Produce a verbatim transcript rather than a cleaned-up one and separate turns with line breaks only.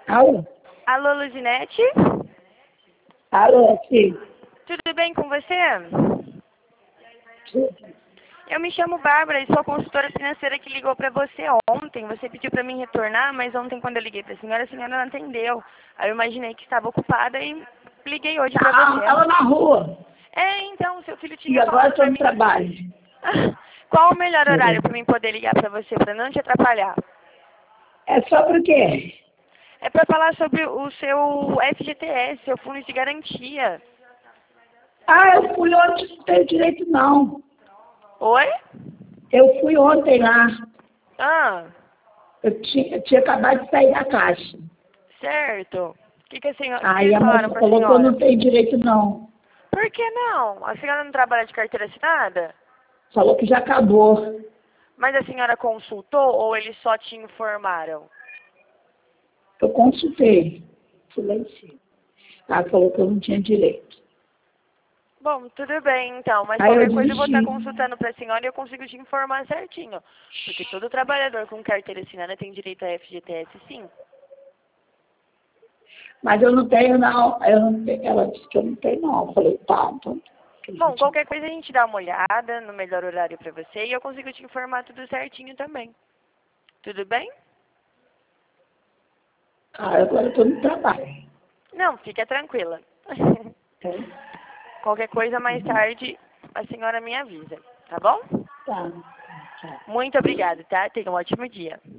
Alô?
Alô, Luzinete?
Alô, sim.
Tudo bem com você?
Tudo.
Eu me chamo Bárbara e sou consultora financeira que ligou para você ontem. Você pediu para mim retornar, mas ontem quando eu liguei para a senhora, a senhora não atendeu. Aí eu imaginei que estava ocupada e liguei hoje para
Não,
você.
estava na rua.
É, então, seu filho
E
tinha
agora
falado
estou
para
no
mim.
trabalho.
Qual o melhor horário para mim poder ligar para você, para não te atrapalhar?
É sobre o quê?
É para falar sobre o seu F G T S, seu fundo de garantia.
Ah, eu fui ontem, não tenho direito não.
Oi?
Eu fui ontem lá.
Ah,
Eu tinha, eu tinha acabado de sair da caixa.
certo. O que, que, a senhora, que, que
Aí
eles
a
falaram
moça
para a
falou que eu
senhora?
não tenho direito não.
Por que não? A senhora não trabalha de carteira assinada?
Falou que já acabou.
Mas a senhora consultou ou eles só te informaram?
Eu consultei. Fui lá em cima. Ela falou que eu não tinha direito.
Bom, tudo bem então, mas
Aí eu
qualquer coisa eu vou estar
desisti.
consultando para a senhora e eu consigo te informar certinho. Porque todo trabalhador com carteira assinada tem direito a F G T S, sim.
Mas eu não tenho não. Eu não tenho. Ela disse que eu não tenho não. Eu falei, tá, então.
Bom, qualquer coisa a gente dá uma olhada no melhor horário para você e eu consigo te informar tudo certinho também. Tudo bem?
Ah, agora eu estou no trabalho.
Não, fica tranquila.
Tá?
Qualquer coisa mais tarde a senhora me avisa, tá bom?
Tá. Tá.
Muito obrigada, tá? Tenha um ótimo dia.